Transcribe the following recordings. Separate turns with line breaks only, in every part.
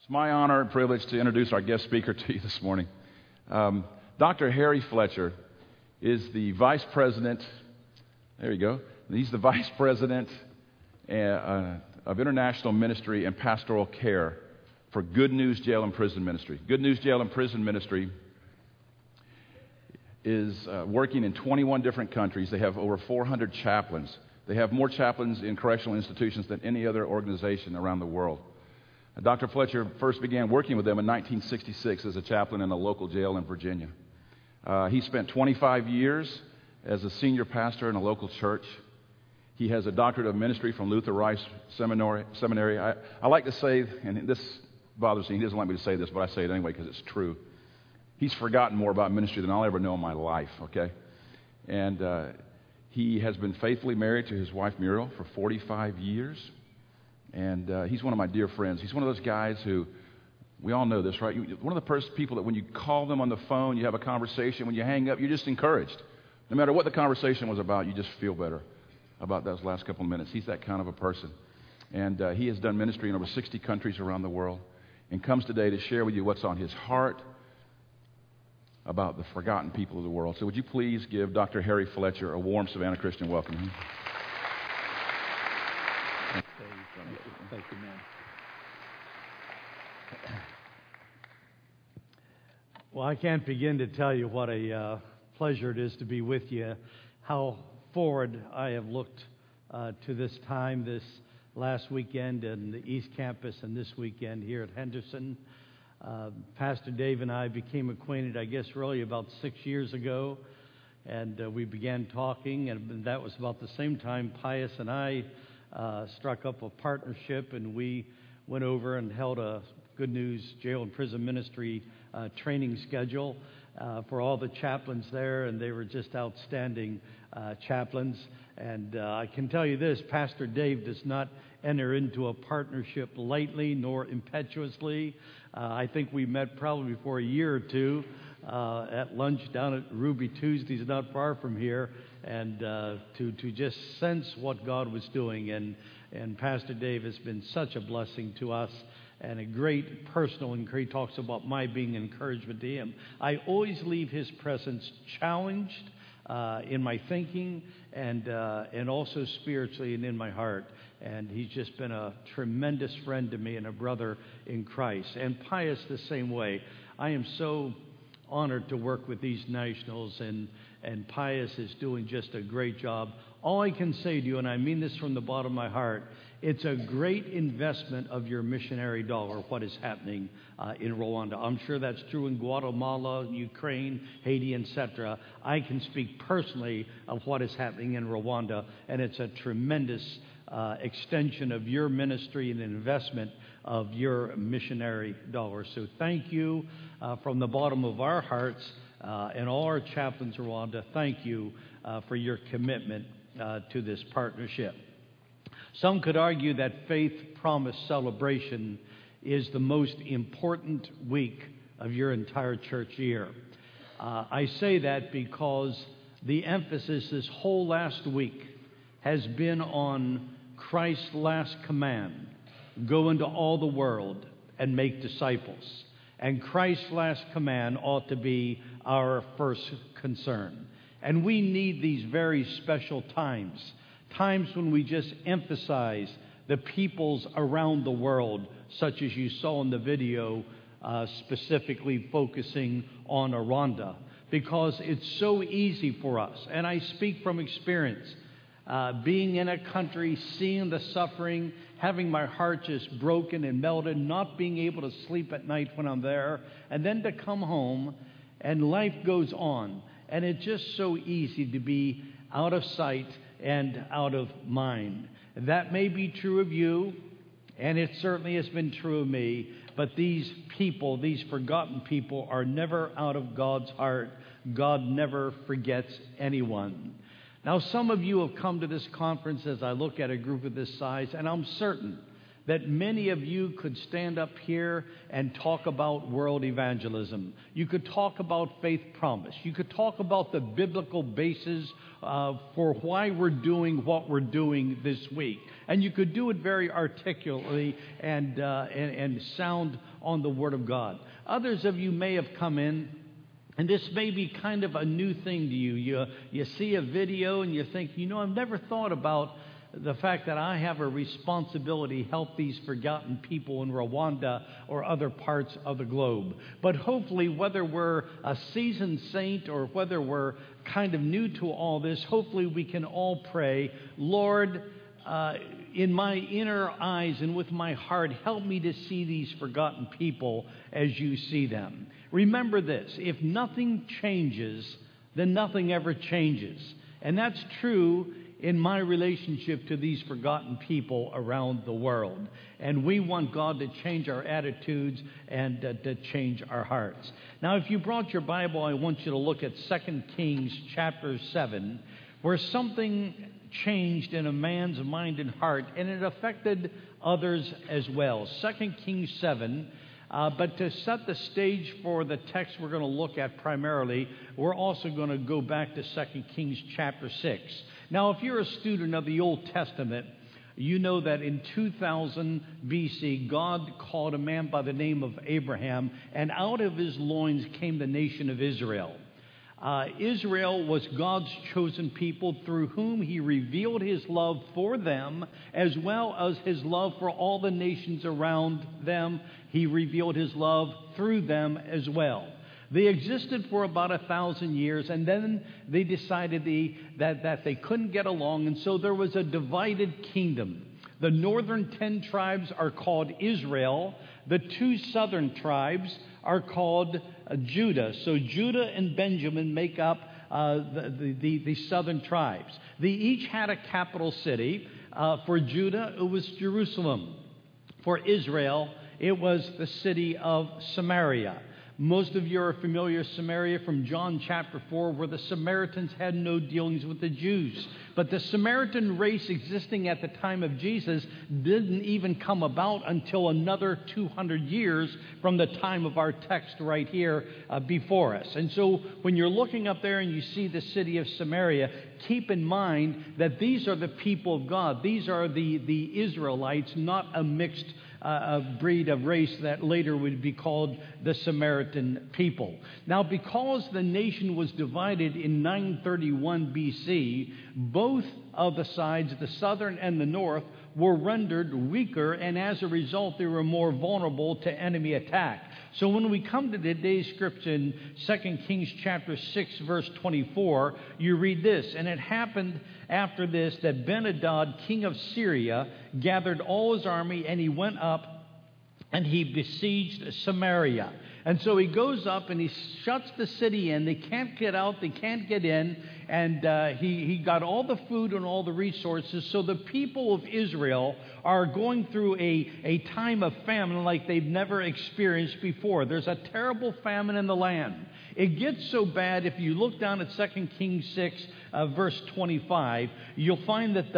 It's my honor and privilege to introduce our guest speaker to you this morning. Dr. Harry Fletcher is the Vice President, there you go, he's the Vice President of International Ministry and Pastoral Care for Good News Jail and Prison Ministry. Good News Jail and Prison Ministry is working in 21 different countries. They have over 400 chaplains. They have more chaplains in correctional institutions than any other organization around the world. Dr. Fletcher first began working with them in 1966 as a chaplain in a local jail in Virginia. He spent 25 years as a senior pastor in a local church. He has a doctorate of ministry from Luther Rice Seminary. I like to say, and this bothers me, he doesn't like me to say this, but I say it anyway because it's true. He's forgotten more about ministry than I'll ever know in my life, okay? And he has been faithfully married to his wife Muriel for 45 years. And he's one of my dear friends. He's one of those guys who, we all know this, right? One of the people that when you call them on the phone, you have a conversation. When you hang up, you're just encouraged. No matter what the conversation was about, you just feel better about those last couple of minutes. He's that kind of a person. And he has done ministry in over 60 countries around the world and comes today to share with you what's on his heart about the forgotten people of the world. So would you please give Dr. Harry Fletcher a warm Savannah Christian welcome?
Thank you, man. Well, I can't begin to tell you what a pleasure it is to be with you, how forward I have looked to this time, this last weekend in the East Campus and this weekend here at Henderson. Pastor Dave and I became acquainted, I guess, really about 6 years ago, and we began talking, and that was about the same time Pius and I struck up a partnership, and we went over and held a Good News Jail and Prison Ministry training schedule for all the chaplains there, and they were just outstanding chaplains. And I can tell you this, Pastor Dave does not enter into a partnership lightly nor impetuously. I think we met probably before a year or two at lunch down at Ruby Tuesdays, not far from here, and to just sense what God was doing. And Pastor Dave has been such a blessing to us and a great personal encouragement. He talks about my being encouragement to him. I always leave his presence challenged in my thinking and also spiritually and in my heart. And he's just been a tremendous friend to me and a brother in Christ. And Pius the same way. I am so honored to work with these nationals, and Pius is doing just a great job. All I can say to you, and I mean this from the bottom of my heart, it's a great investment of your missionary dollar, what is happening in Rwanda. I'm sure that's true in Guatemala, Ukraine, Haiti, etc. I can speak personally of what is happening in Rwanda, and it's a tremendous extension of your ministry and investment of your missionary dollars. So thank you from the bottom of our hearts and all our chaplains in Rwanda. Thank you for your commitment to this partnership. Some could argue that Faith Promise Celebration is the most important week of your entire church year. I say that because the emphasis this whole last week has been on Christ's last command, go into all the world and make disciples. And Christ's last command ought to be our first concern. And we need these very special times when we just emphasize the peoples around the world, such as you saw in the video, specifically focusing on Rwanda, because it's so easy for us. And I speak from experience, being in a country, seeing the suffering, having my heart just broken and melted, not being able to sleep at night when I'm there, and then to come home and life goes on. And it's just so easy to be out of sight and out of mind. That may be true of you, and it certainly has been true of me, but these people, these forgotten people, are never out of God's heart. God never forgets anyone. Now, some of you have come to this conference as I look at a group of this size, and I'm certain that many of you could stand up here and talk about world evangelism. You could talk about faith promise. You could talk about the biblical basis for why we're doing what we're doing this week. And you could do it very articulately and sound on the Word of God. Others of you may have come in, and this may be kind of a new thing to you. You see a video and you think, I've never thought about the fact that I have a responsibility to help these forgotten people in Rwanda or other parts of the globe. But hopefully, whether we're a seasoned saint or whether we're kind of new to all this, hopefully we can all pray, Lord, in my inner eyes and with my heart, help me to see these forgotten people as you see them. Remember this, if nothing changes, then nothing ever changes. And that's true in my relationship to these forgotten people around the world. And we want God to change our attitudes and to change our hearts. Now, if you brought your Bible, I want you to look at 2 Kings chapter 7, where something changed in a man's mind and heart, and it affected others as well. 2 Kings 7. But to set the stage for the text we're going to look at primarily, we're also going to go back to 2 Kings chapter 6. Now, if you're a student of the Old Testament, you know that in 2000 BC, God called a man by the name of Abraham, and out of his loins came the nation of Israel. Israel was God's chosen people through whom he revealed his love for them, as well as his love for all the nations around them. He revealed his love through them as well. They existed for about 1,000 years, and then they decided that they couldn't get along, and so there was a divided kingdom. The northern 10 tribes are called Israel. The 2 southern tribes are called Judah. So Judah and Benjamin make up the southern tribes. They each had a capital city. For Judah, it was Jerusalem. For Israel, it was the city of Samaria. Most of you are familiar with Samaria from John chapter 4, where the Samaritans had no dealings with the Jews. But the Samaritan race existing at the time of Jesus didn't even come about until another 200 years from the time of our text right here before us. And so when you're looking up there and you see the city of Samaria, keep in mind that these are the people of God. These are the Israelites, not a mixed breed of race that later would be called the Samaritan people. Now, because the nation was divided in 931 BC, both of the sides, the southern and the north, were rendered weaker, and as a result, they were more vulnerable to enemy attack. So when we come to today's scripture in 2 Kings chapter 6, verse 24, you read this, and it happened after this that Ben-Hadad, king of Syria, gathered all his army, and he went up and he besieged Samaria. And so he goes up and he shuts the city in. They can't get out, they can't get in, and he got all the food and all the resources. So the people of Israel are going through a time of famine like they've never experienced before. There's a terrible famine in the land. It gets so bad, if you look down at 2 Kings 6, verse 25, you'll find that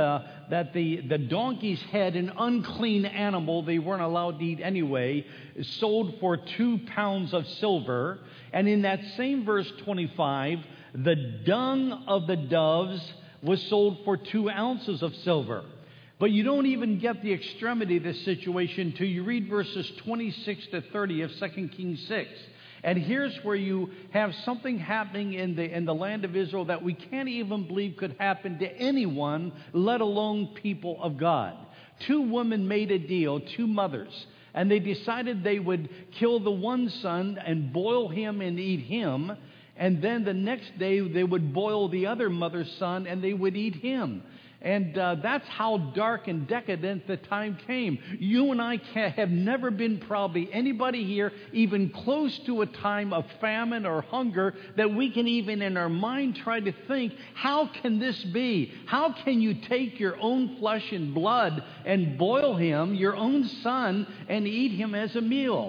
the donkey's head, an unclean animal they weren't allowed to eat anyway, is sold for 2 pounds of silver. And in that same verse 25, the dung of the doves was sold for 2 ounces of silver. But you don't even get the extremity of this situation till you read verses 26 to 30 of 2 Kings 6. And here's where you have something happening in the land of Israel that we can't even believe could happen to anyone, let alone people of God. 2 women made a deal, 2 mothers, and they decided they would kill the one son and boil him and eat him, and then the next day they would boil the other mother's son and they would eat him. And that's how dark and decadent the time came. You and I have never been, probably anybody here, even close to a time of famine or hunger that we can even in our mind try to think, how can this be? How can you take your own flesh and blood and boil him, your own son, and eat him as a meal?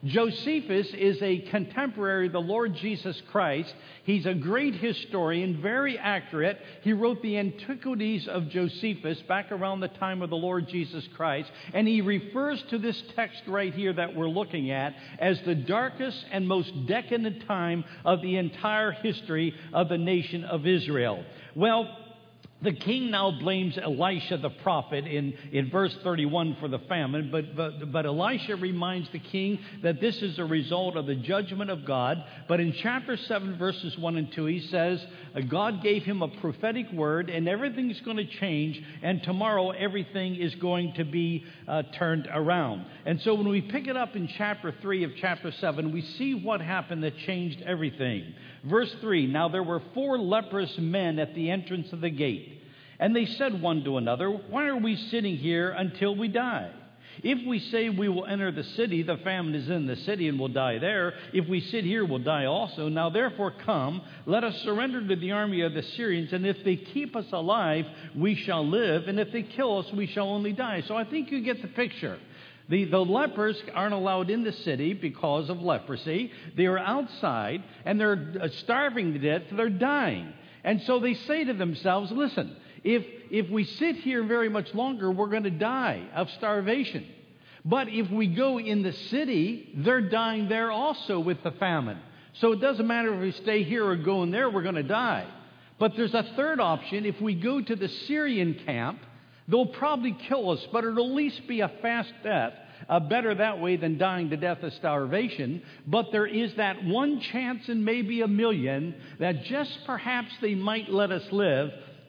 Josephus is a contemporary of the Lord Jesus Christ. He's a great historian, very accurate. He wrote the Antiquities of Josephus back around the time of the Lord Jesus Christ. And he refers to this text right here that we're looking at as the darkest and most decadent time of the entire history of the nation of Israel. Well, the king now blames Elisha the prophet in verse 31 for the famine, but Elisha reminds the king that this is a result of the judgment of God. But in chapter 7, verses 1 and 2, he says, God gave him a prophetic word, and everything's going to change, and tomorrow everything is going to be turned around. And so when we pick it up in chapter 3 of chapter 7, we see what happened that changed everything. Verse 3, now there were 4 leprous men at the entrance of the gate. And they said one to another, why are we sitting here until we die? If we say we will enter the city, the famine is in the city and will die there. If we sit here, we'll die also. Now therefore come, let us surrender to the army of the Syrians, and if they keep us alive, we shall live, and if they kill us, we shall only die. So I think you get the picture. The lepers aren't allowed in the city because of leprosy. They are outside, and they're starving to death. They're dying. And so they say to themselves, listen, if we sit here very much longer, we're going to die of starvation. But if we go in the city, they're dying there also with the famine. So it doesn't matter if we stay here or go in there, we're going to die. But there's a third option. If we go to the Syrian camp, they'll probably kill us, but it'll at least be a fast death. Better that way than dying to death of starvation. But there is that one chance in maybe a million that just perhaps they might let us live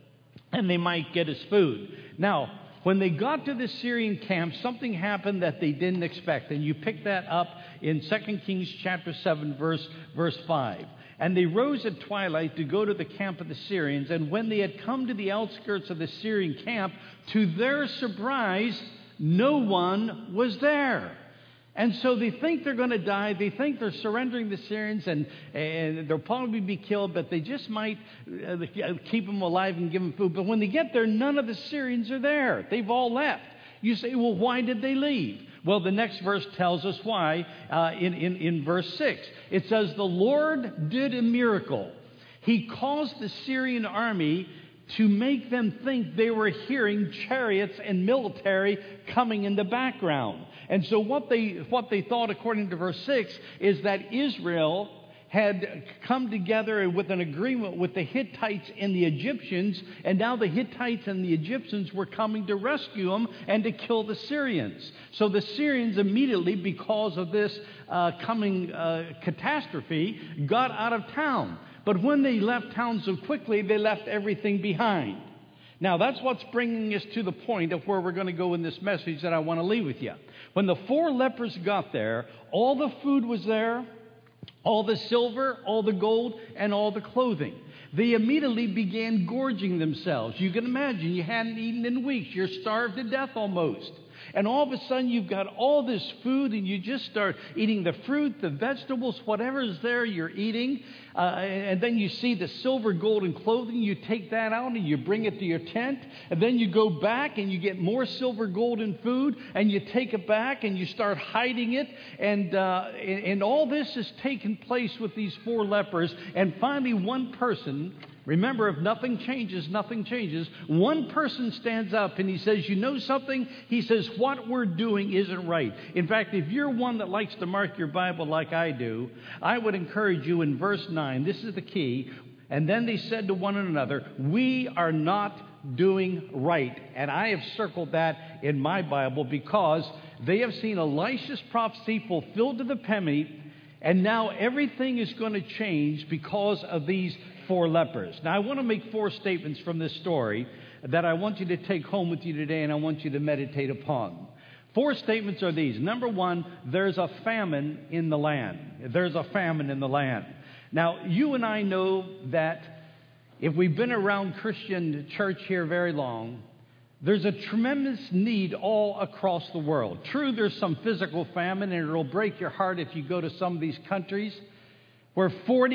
and they might get us food. Now, when they got to the Syrian camp, something happened that they didn't expect. And you pick that up in 2 Kings chapter 7, verse 5. And they rose at twilight to go to the camp of the Syrians. And when they had come to the outskirts of the Syrian camp, to their surprise, no one was there. And so they think they're going to die. They think they're surrendering the Syrians, and they'll probably be killed, but they just might keep them alive and give them food. But when they get there, none of the Syrians are there. They've all left. You say, well, why did they leave? Well, the next verse tells us why in verse 6. It says, the Lord did a miracle. He caused the Syrian army to make them think they were hearing chariots and military coming in the background. And so what they thought, according to verse 6, is that Israel had come together with an agreement with the Hittites and the Egyptians, and now the Hittites and the Egyptians were coming to rescue them and to kill the Syrians. So the Syrians immediately, because of this coming catastrophe, got out of town. But when they left town so quickly, they left everything behind. Now, that's what's bringing us to the point of where we're going to go in this message that I want to leave with you. When the 4 lepers got there, all the food was there, all the silver, all the gold, and all the clothing. They immediately began gorging themselves. You can imagine, you hadn't eaten in weeks. You're starved to death almost. And all of a sudden, you've got all this food, and you just start eating the fruit, the vegetables, whatever is there, you're eating. And then you see the silver, gold, and clothing. You take that out, and you bring it to your tent. And then you go back, and you get more silver, gold, and food. And you take it back, and you start hiding it. And all this is taking place with these 4 lepers. And finally, one person... Remember, if nothing changes, nothing changes. One person stands up and he says, you know something? He says, what we're doing isn't right. In fact, if you're one that likes to mark your Bible like I do, I would encourage you in verse 9. This is the key. And then they said to one another, we are not doing right. And I have circled that in my Bible because they have seen Elisha's prophecy fulfilled to the penny. And now everything is going to change because of these 4 lepers. Now, I want to make 4 statements from this story that I want you to take home with you today, and I want you to meditate upon. 4 statements are these. Number 1, there's a famine in the land. There's a famine in the land. Now, you and I know that if we've been around Christian church here very long, there's a tremendous need all across the world. True, there's some physical famine, and it'll break your heart if you go to some of these countries where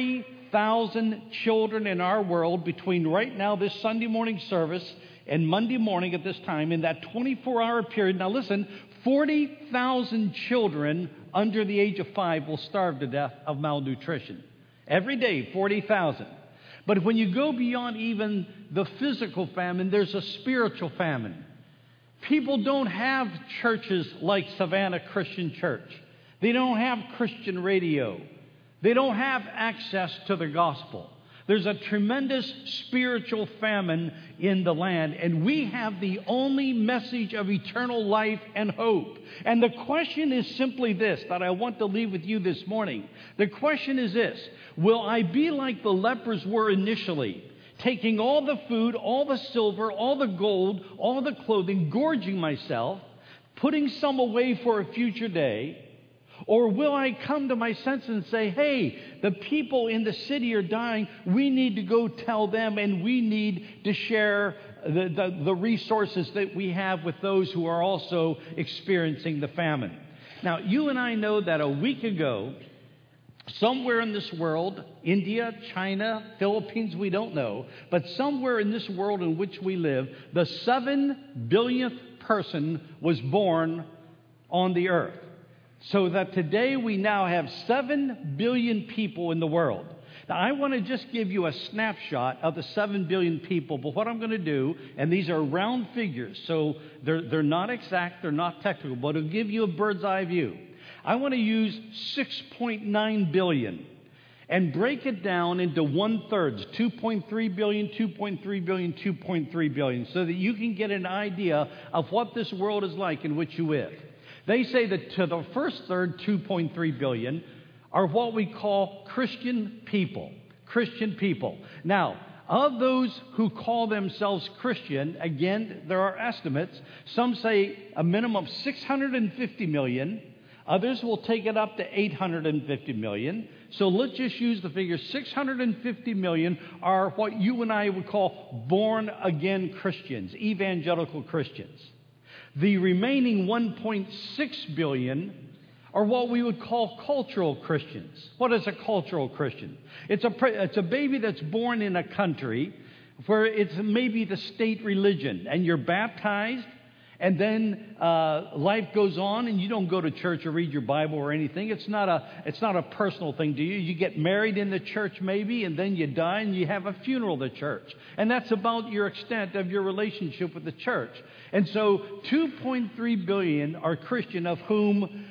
40,000 children in our world, between right now, this Sunday morning service, and Monday morning at this time, in that 24-hour period. Now listen, 40,000 children under the age of 5 will starve to death of malnutrition. Every day, 40,000. But when you go beyond even the physical famine, there's a spiritual famine. People don't have churches like Savannah Christian Church. They don't have Christian radio. They don't have access to the gospel. There's a tremendous spiritual famine in the land, and we have the only message of eternal life and hope. And the question is simply this, that I want to leave with you this morning. The question is this: will I be like the lepers were initially, taking all the food, all the silver, all the gold, all the clothing, gorging myself, putting some away for a future day? Or will I come to my senses and say, hey, the people in the city are dying. We need to go tell them, and we need to share the resources that we have with those who are also experiencing the famine. Now, you and I know that a week ago, somewhere in this world, India, China, Philippines, we don't know, but somewhere in this world in which we live, the 7 billionth person was born on the earth. So that today we now have 7 billion people in the world. Now, I want to just give you a snapshot of the 7 billion people, but what I'm going to do, and these are round figures, so they're not exact, they're not technical, but it'll give you a bird's eye view. I want to use 6.9 billion and break it down into one-thirds, 2.3 billion, 2.3 billion, 2.3 billion, so that you can get an idea of what this world is like in which you live. They say that to the first third, 2.3 billion, are what we call Christian people. Christian people. Now, of those who call themselves Christian, again, there are estimates. Some say a minimum of 650 million. Others will take it up to 850 million. So let's just use the figure 650 million are what you and I would call born-again Christians, evangelical Christians. The remaining 1.6 billion are what we would call cultural Christians. What is a cultural Christian? It's a baby that's born in a country where it's maybe the state religion, and you're baptized, and then life goes on, and you don't go to church or read your Bible or anything. It's not a personal thing to you. You get married in the church maybe, and then you die, and you have a funeral at church. And that's about your extent of your relationship with the church. And so 2.3 billion are Christian, of whom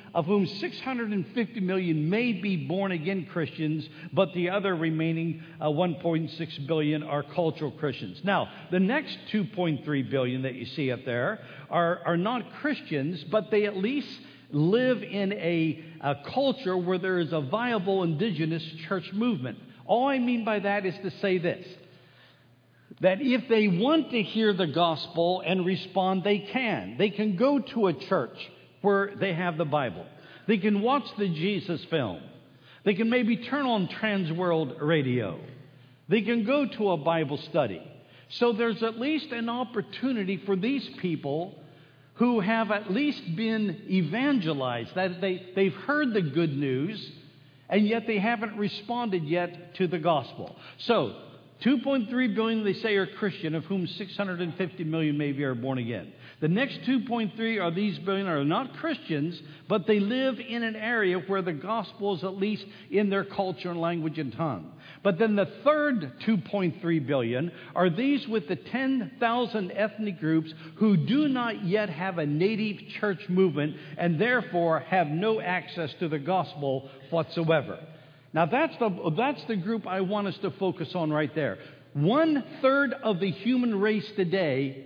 650 million may be born-again Christians, but the other remaining 1.6 billion are cultural Christians. Now, the next 2.3 billion that you see up there are not Christians, but they at least live in a culture where there is a viable indigenous church movement. All I mean by that is to say this: that if they want to hear the gospel and respond, they can. They can go to a church where they have the Bible. They can watch the Jesus film. They can maybe turn on Transworld Radio. They can go to a Bible study. So there's at least an opportunity for these people who have at least been evangelized, that they've heard the good news, and yet they haven't responded yet to the gospel. So 2.3 billion, they say, are Christian, of whom 650 million maybe are born again. The next 2.3 are these billion are not Christians, but they live in an area where the gospel is at least in their culture and language and tongue. But then the third 2.3 billion are these with the 10,000 ethnic groups who do not yet have a native church movement and therefore have no access to the gospel whatsoever. Now, that's the group I want us to focus on right there. 1/3 of the human race today,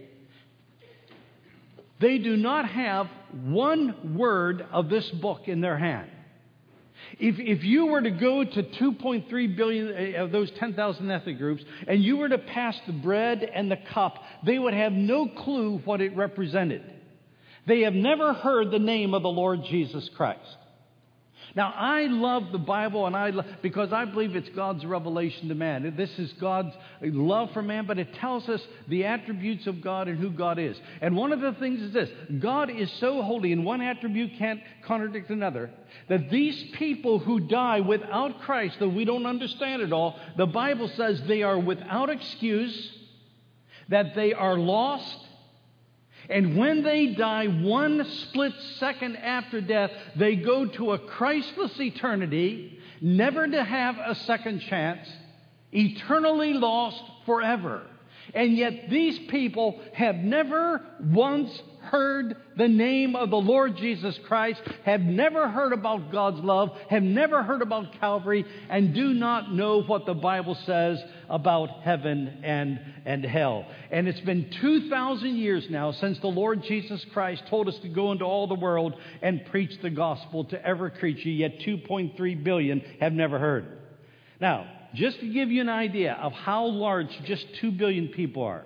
they do not have one word of this book in their hand. If you were to go to 2.3 billion of those 10,000 ethnic groups, and you were to pass the bread and the cup, they would have no clue what it represented. They have never heard the name of the Lord Jesus Christ. Now, I love the Bible, and because I believe it's God's revelation to man. This is God's love for man, but it tells us the attributes of God and who God is. And one of the things is this: God is so holy, and one attribute can't contradict another, that these people who die without Christ, though we don't understand it all, the Bible says they are without excuse, that they are lost, And when they die one split second after death, they go to a Christless eternity, never to have a second chance, eternally lost forever. And yet these people have never once heard the name of the Lord Jesus Christ, have never heard about God's love, have never heard about Calvary, and do not know what the Bible says about heaven and hell. And it's been 2,000 years now since the Lord Jesus Christ told us to go into all the world and preach the gospel to every creature, yet 2.3 billion have never heard. Now, just to give you an idea of how large just 2 billion people are,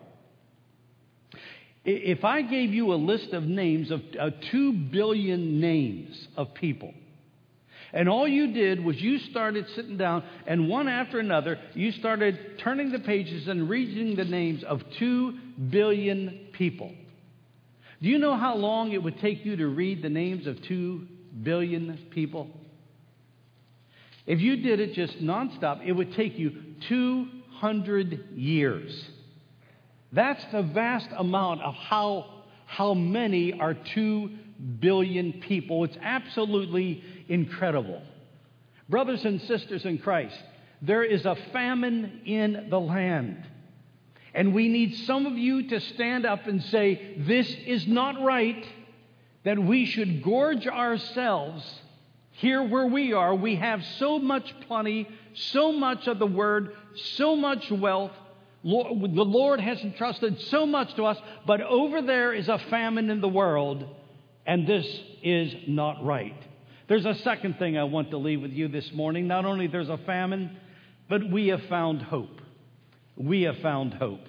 if I gave you a list of names of 2 billion names of people, and all you did was you started sitting down and one after another, you started turning the pages and reading the names of 2 billion people. Do you know how long it would take you to read the names of 2 billion people? If you did it just nonstop, it would take you 200 years. That's the vast amount of how many are 2 billion people. It's absolutely incredible. Brothers and sisters in Christ, there is a famine in the land. And we need some of you to stand up and say, this is not right, that we should gorge ourselves here where we are. We have so much plenty, so much of the Word, so much wealth. The Lord has entrusted so much to us, but over there is a famine in the world, and this is not right. There's a second thing I want to leave with you this morning. Not only there's a famine, but we have found hope. We have found hope.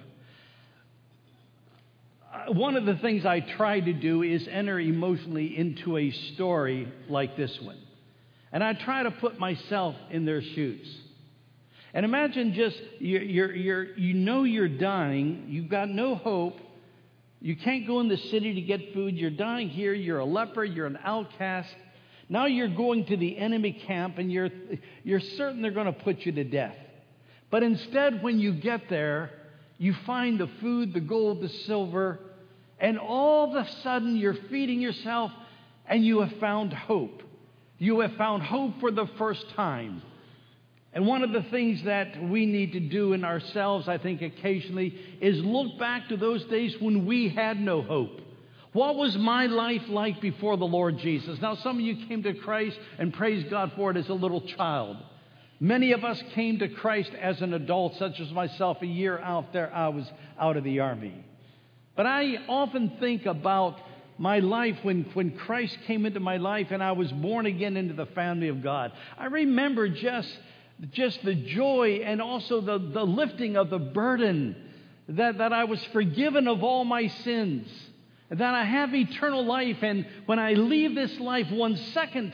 One of the things I try to do is enter emotionally into a story like this one. And I try to put myself in their shoes. And imagine just, you know you're dying, you've got no hope, you can't go in the city to get food, you're dying here, you're a leper, you're an outcast. Now you're going to the enemy camp and you're certain they're going to put you to death. But instead, when you get there, you find the food, the gold, the silver, and all of a sudden you're feeding yourself and you have found hope. You have found hope for the first time. And one of the things that we need to do in ourselves, I think occasionally, is look back to those days when we had no hope. What was my life like before the Lord Jesus? Now, some of you came to Christ, and praise God for it, as a little child. Many of us came to Christ as an adult, such as myself. A year out there, I was out of the Army. But I often think about my life when Christ came into my life and I was born again into the family of God. I remember just the joy and also the lifting of the burden that I was forgiven of all my sins, that I have eternal life, and when I leave this life 1 second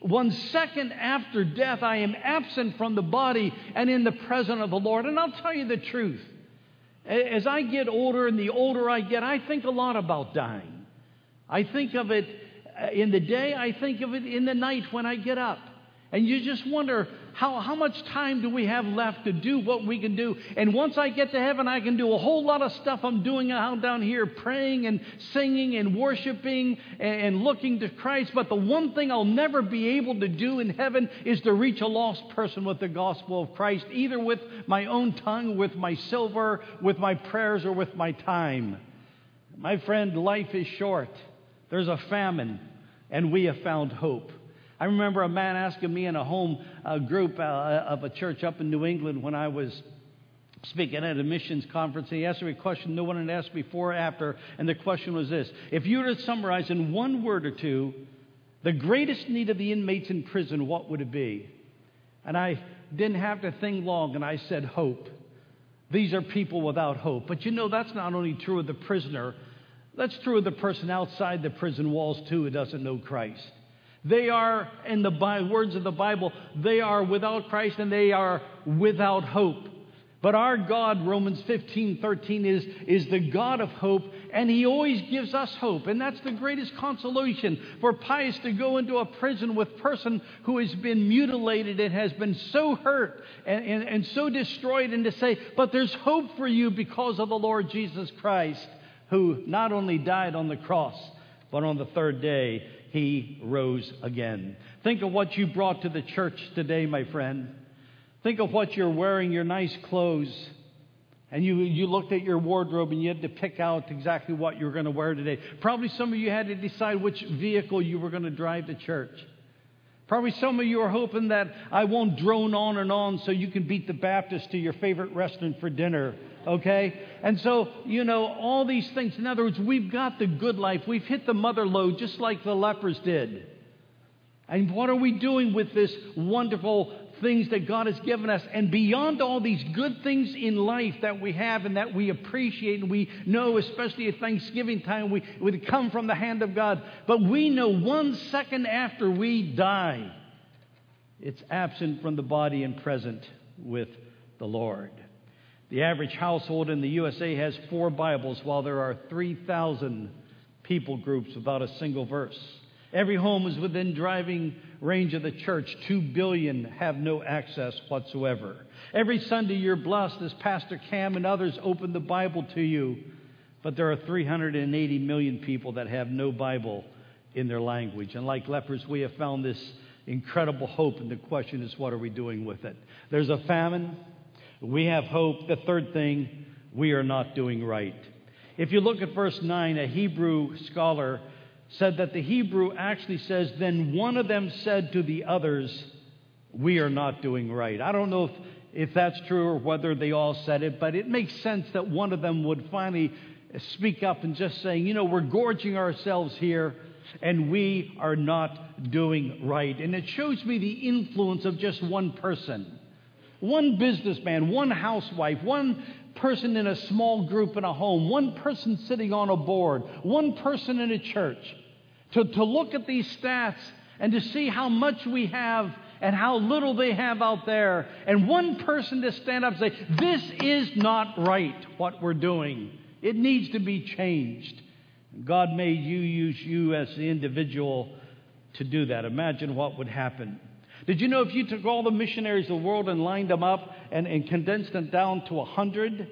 after death, I am absent from the body and in the presence of the Lord. And I'll tell you the truth. As I get older and the older I get, I think a lot about dying. I think of it in the day, I think of it in the night when I get up. And you just wonder, how much time do we have left to do what we can do? And once I get to heaven, I can do a whole lot of stuff I'm doing out down here, praying and singing and worshiping and looking to Christ. But the one thing I'll never be able to do in heaven is to reach a lost person with the gospel of Christ, either with my own tongue, with my silver, with my prayers, or with my time. My friend, life is short. There's a famine, and we have found hope. I remember a man asking me in a home group of a church up in New England when I was speaking at a missions conference. He asked me a question no one had asked before or after, and the question was this: if you were to summarize in one word or two the greatest need of the inmates in prison, what would it be? And I didn't have to think long, and I said hope. These are people without hope. But you know, that's not only true of the prisoner. That's true of the person outside the prison walls, too, who doesn't know Christ. They are, in the words of the Bible, they are without Christ and they are without hope. But our God, Romans 15:13, is the God of hope, and He always gives us hope. And that's the greatest consolation for Pius to go into a prison with a person who has been mutilated and has been so hurt and so destroyed, and to say, but there's hope for you because of the Lord Jesus Christ. who not only died on the cross, but on the third day, he rose again. Think of what you brought to the church today, my friend. Think of what you're wearing, your nice clothes. And you looked at your wardrobe and you had to pick out exactly what you were going to wear today. Probably some of you had to decide which vehicle you were going to drive to church. Probably some of you are hoping that I won't drone on and on so you can beat the Baptist to your favorite restaurant for dinner, okay? And so, all these things. In other words, we've got the good life. We've hit the mother lode just like the lepers did. And what are we doing with this wonderful things that God has given us? And beyond all these good things in life that we have and that we appreciate and we know, especially at Thanksgiving time, we come from the hand of God. But we know 1 second after we die, it's absent from the body and present with the Lord. The average household in the USA has 4 Bibles, while there are 3,000 people groups without a single verse. Every home is within driving range of the church. 2 billion have no access whatsoever. Every Sunday you're blessed as Pastor Cam and others open the Bible to you. But there are 380 million people that have no Bible in their language. And like lepers, we have found this incredible hope. And the question is, what are we doing with it? There's a famine. We have hope. The third thing, we are not doing right. If you look at verse 9, a Hebrew scholar said that the Hebrew actually says, then one of them said to the others, we are not doing right. I don't know if that's true or whether they all said it, but it makes sense that one of them would finally speak up and just saying, we're gorging ourselves here and we are not doing right. And it shows me the influence of just one person, one businessman, one housewife, one person in a small group in a home, one person sitting on a board, one person in a church, to look at these stats and to see how much we have and how little they have out there, and one person to stand up and say, this is not right what we're doing. It needs to be changed. God made you use you as the individual to do that. Imagine what would happen. Did you know if you took all the missionaries of the world and lined them up and condensed them down to 100,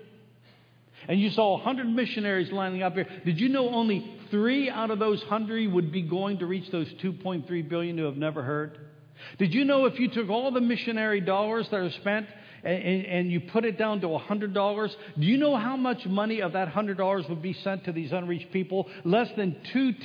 and you saw 100 missionaries lining up here, did you know only 3 out of those 100 would be going to reach those 2.3 billion who have never heard? Did you know if you took all the missionary dollars that are spent and you put it down to $100, do you know how much money of that $100 would be sent to these unreached people? Less than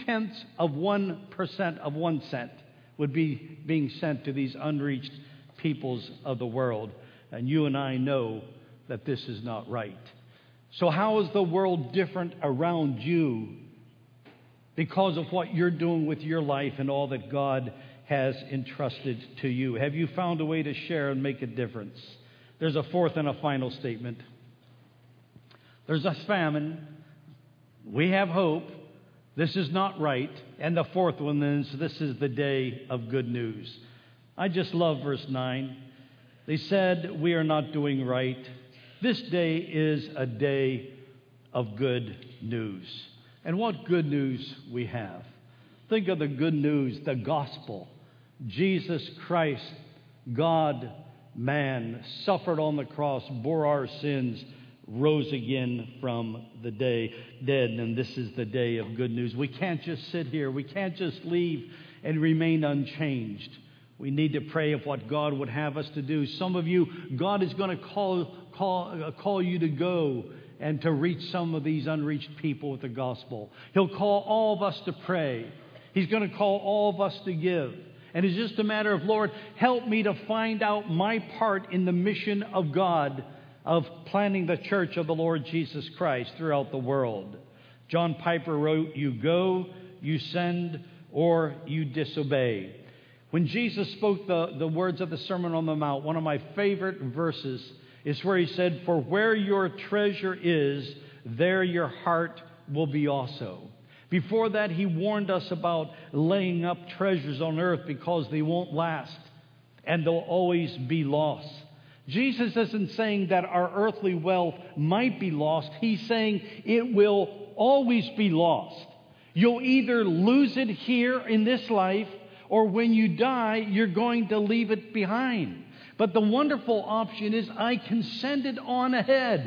0.2% of 1 cent would be being sent to these unreached peoples of the world. And you and I know that this is not right. So how is the world different around you because of what you're doing with your life and all that God has entrusted to you? Have you found a way to share and make a difference? There's a fourth and a final statement. There's a famine. We have hope. This is not right. And the fourth one is, this is the day of good news. I just love verse 9. They said, we are not doing right. This day is a day of good news. And what good news we have. Think of the good news, the gospel. Jesus Christ, God, man, suffered on the cross, bore our sins, rose again from the dead, and this is the day of good news. We can't just sit here. We can't just leave and remain unchanged. We need to pray of what God would have us to do. Some of you, God is going to call you to go and to reach some of these unreached people with the gospel. He'll call all of us to pray. He's going to call all of us to give. And it's just a matter of, Lord, help me to find out my part in the mission of God of planting the church of the Lord Jesus Christ throughout the world. John Piper wrote, you go, you send, or you disobey. When Jesus spoke the words of the Sermon on the Mount, one of my favorite verses is where he said, for where your treasure is, there your heart will be also. Before that, he warned us about laying up treasures on earth because they won't last and they'll always be lost. Jesus isn't saying that our earthly wealth might be lost. He's saying it will always be lost. You'll either lose it here in this life, or when you die, you're going to leave it behind. But the wonderful option is I can send it on ahead.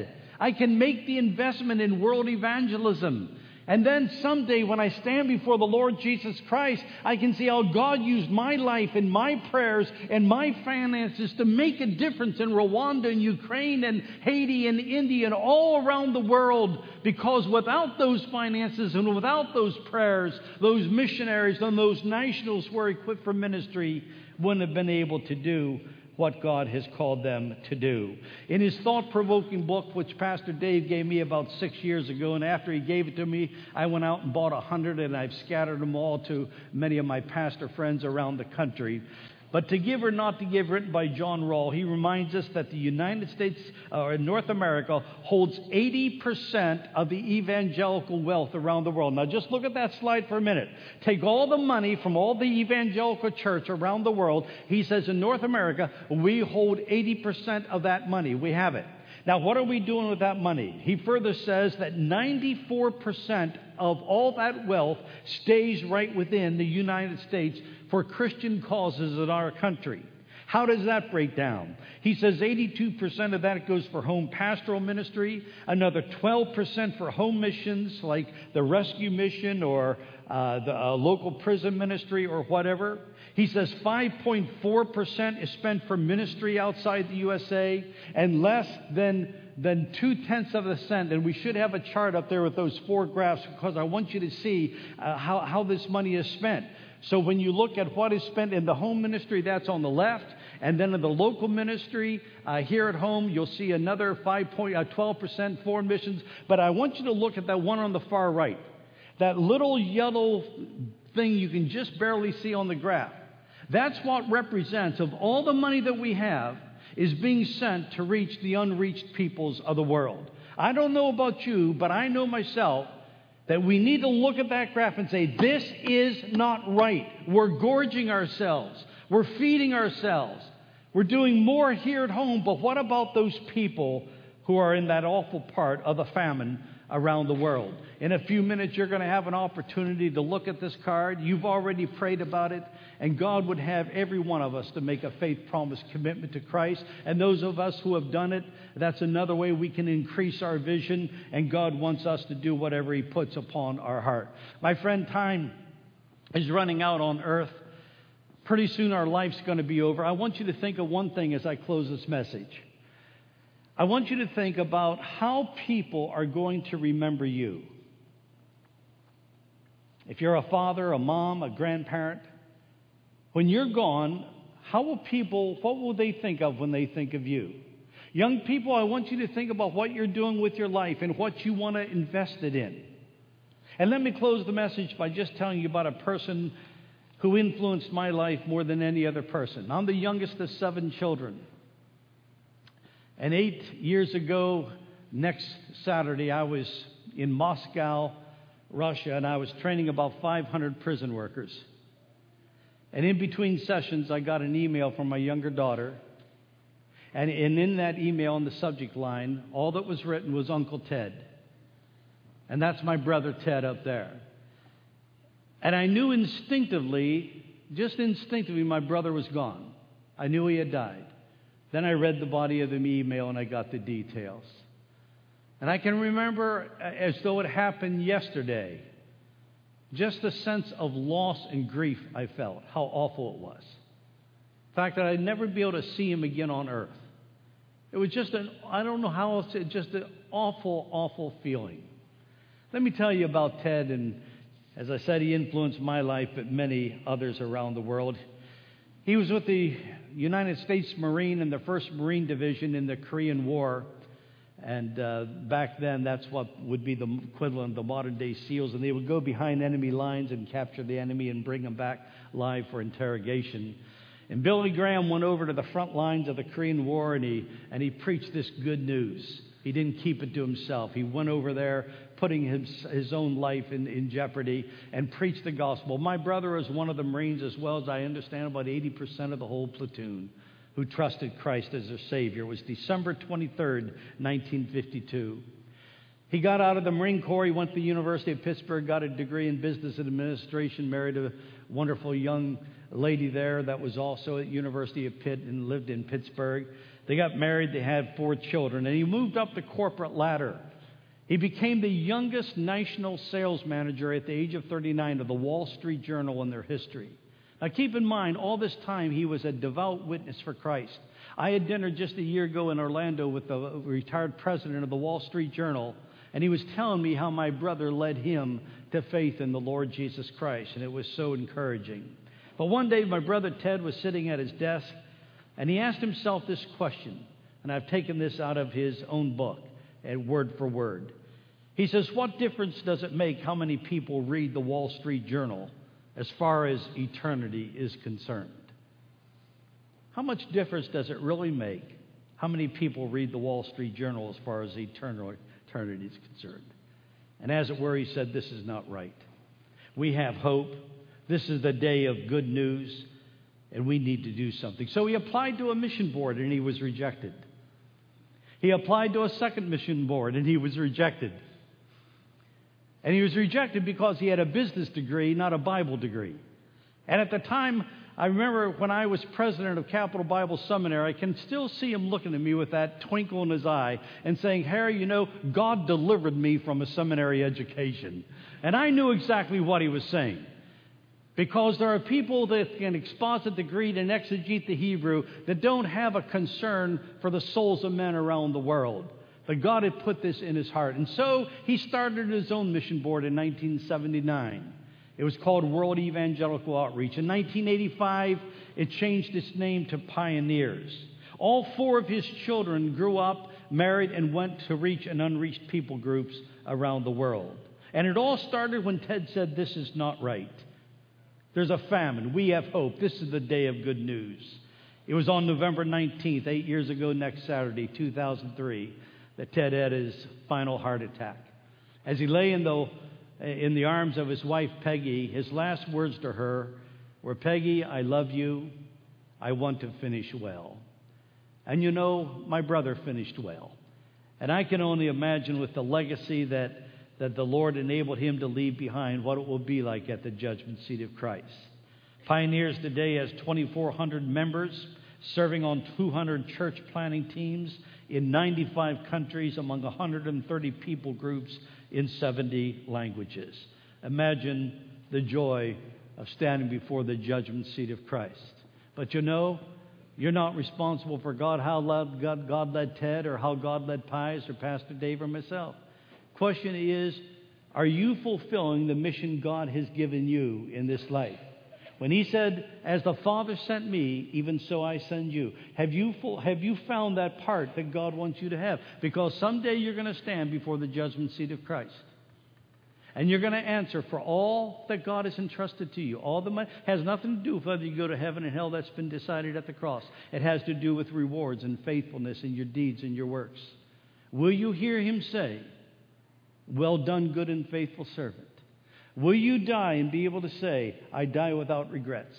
I can make the investment in world evangelism. And then someday when I stand before the Lord Jesus Christ, I can see how God used my life and my prayers and my finances to make a difference in Rwanda and Ukraine and Haiti and India and all around the world. Because without those finances and without those prayers, those missionaries and those nationals who are equipped for ministry wouldn't have been able to do what God has called them to do. In his thought-provoking book, which Pastor Dave gave me about 6 years ago, and after he gave it to me, I went out and bought 100, and I've scattered them all to many of my pastor friends around the country. But To Give or Not to Give, written by John Rawls, he reminds us that the United States, or North America, holds 80% of the evangelical wealth around the world. Now just look at that slide for a minute. Take all the money from all the evangelical church around the world. He says in North America, we hold 80% of that money. We have it. Now, what are we doing with that money? He further says that 94% of all that wealth stays right within the United States for Christian causes in our country. How does that break down? He says 82% of that goes for home pastoral ministry, another 12% for home missions like the rescue mission or the local prison ministry or whatever. He says 5.4% is spent for ministry outside the USA, and less than 0.2%, and we should have a chart up there with those 4 graphs because I want you to see how this money is spent. So when you look at what is spent in the home ministry, that's on the left, and then in the local ministry here at home, you'll see another 12% for missions. But I want you to look at that one on the far right, that little yellow thing you can just barely see on the graph. That's what represents of all the money that we have is being sent to reach the unreached peoples of the world. I don't know about you, but I know myself that we need to look at that graph and say, this is not right. We're gorging ourselves. We're feeding ourselves. We're doing more here at home, but what about those people who are in that awful part of the famine around the world? In a few minutes, you're going to have an opportunity to look at this card. You've already prayed about it, and God would have every one of us to make a faith promise commitment to Christ. And those of us who have done it, that's another way we can increase our vision, and God wants us to do whatever He puts upon our heart. My friend, time is running out on earth. Pretty soon our life's going to be over. I want you to think of one thing as I close this message. I want you to think about how people are going to remember you. If you're a father, a mom, a grandparent, when you're gone, what will they think of when they think of you? Young people, I want you to think about what you're doing with your life and what you want to invest it in. And let me close the message by just telling you about a person who influenced my life more than any other person. I'm the youngest of 7 children. And 8 years ago, next Saturday, I was in Moscow, Russia, and I was training about 500 prison workers. And in between sessions, I got an email from my younger daughter. And in that email, in the subject line, all that was written was Uncle Ted. And that's my brother Ted up there. And I knew instinctively, my brother was gone. I knew he had died. Then I read the body of the email and I got the details. And I can remember as though it happened yesterday, just a sense of loss and grief I felt, how awful it was. The fact that I'd never be able to see him again on earth. It was just I don't know how else, just an awful, awful feeling. Let me tell you about Ted, and as I said, he influenced my life, but many others around the world. He was with the United States Marine in the 1st Marine Division in the Korean War. And back then, that's what would be the equivalent of the modern-day SEALs. And they would go behind enemy lines and capture the enemy and bring them back live for interrogation. And Billy Graham went over to the front lines of the Korean War, and he preached this good news. He didn't keep it to himself. He went over there, putting his own life in jeopardy, and preached the gospel. My brother was one of the Marines, as well as I understand about 80% of the whole platoon who trusted Christ as their Savior. It was December 23rd, 1952. He got out of the Marine Corps. He went to the University of Pittsburgh, got a degree in business administration, married a wonderful young lady there that was also at University of Pitt and lived in Pittsburgh. They got married. They had 4 children. And he moved up the corporate ladder. He became the youngest national sales manager at the age of 39 of the Wall Street Journal in their history. Now, keep in mind, all this time he was a devout witness for Christ. I had dinner just a year ago in Orlando with the retired president of the Wall Street Journal, and he was telling me how my brother led him to faith in the Lord Jesus Christ, and it was so encouraging. But one day, my brother Ted was sitting at his desk, and he asked himself this question, and I've taken this out of his own book, and word for word. He says, what difference does it make how many people read the Wall Street Journal as far as eternity is concerned? How much difference does it really make how many people read the Wall Street Journal as far as eternity is concerned? And as it were, he said, this is not right. We have hope. This is the day of good news, and we need to do something. So he applied to a mission board, and he was rejected. He applied to a second mission board, and he was rejected. And he was rejected because he had a business degree, not a Bible degree. And at the time, I remember when I was president of Capital Bible Seminary, I can still see him looking at me with that twinkle in his eye and saying, Harry, you know, God delivered me from a seminary education. And I knew exactly what he was saying. Because there are people that can exposit the Greek and exegete the Hebrew that don't have a concern for the souls of men around the world. But God had put this in his heart. And so he started his own mission board in 1979. It was called World Evangelical Outreach. In 1985, it changed its name to Pioneers. All 4 of his children grew up, married, and went to reach and unreached people groups around the world. And it all started when Ted said, this is not right. There's a famine. We have hope. This is the day of good news. It was on November 19th, 8 years ago next Saturday, 2003, that Ted had his final heart attack. As he lay in the arms of his wife, Peggy, his last words to her were, Peggy, I love you. I want to finish well. And you know, my brother finished well. And I can only imagine with the legacy that the Lord enabled him to leave behind, what it will be like at the judgment seat of Christ. Pioneers today has 2,400 members, serving on 200 church planting teams in 95 countries among 130 people groups in 70 languages. Imagine the joy of standing before the judgment seat of Christ. But you know, you're not responsible for how God led Ted or how God led Pies or Pastor Dave or myself. Question is, are you fulfilling the mission God has given you in this life? When he said, as the Father sent me, even so I send you. Have you found that part that God wants you to have? Because someday you're going to stand before the judgment seat of Christ. And you're going to answer for all that God has entrusted to you. All the money has nothing to do with whether you go to heaven and hell. That's been decided at the cross. It has to do with rewards and faithfulness in your deeds and your works. Will you hear him say, well done, good and faithful servant? Will you die and be able to say, I die without regrets?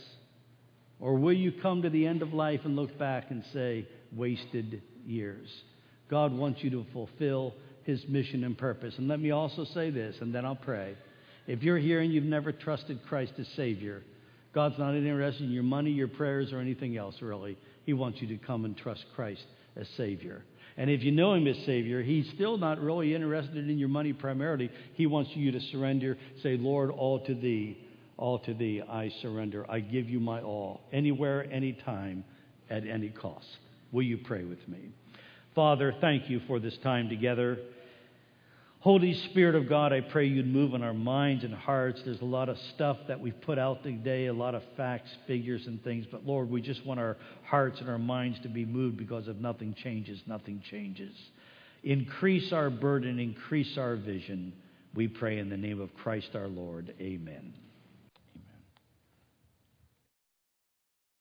Or will you come to the end of life and look back and say, wasted years? God wants you to fulfill his mission and purpose. And let me also say this, and then I'll pray. If you're here and you've never trusted Christ as Savior, God's not interested in your money, your prayers, or anything else, really. He wants you to come and trust Christ as Savior. And if you know him as Savior, he's still not really interested in your money primarily. He wants you to surrender. Say, Lord, all to thee I surrender. I give you my all, anywhere, anytime, at any cost. Will you pray with me? Father, thank you for this time together. Holy Spirit of God, I pray you'd move in our minds and hearts. There's a lot of stuff that we've put out today, a lot of facts, figures, and things. But Lord, we just want our hearts and our minds to be moved, because if nothing changes, nothing changes. Increase our burden, increase our vision. We pray in the name of Christ our Lord. Amen.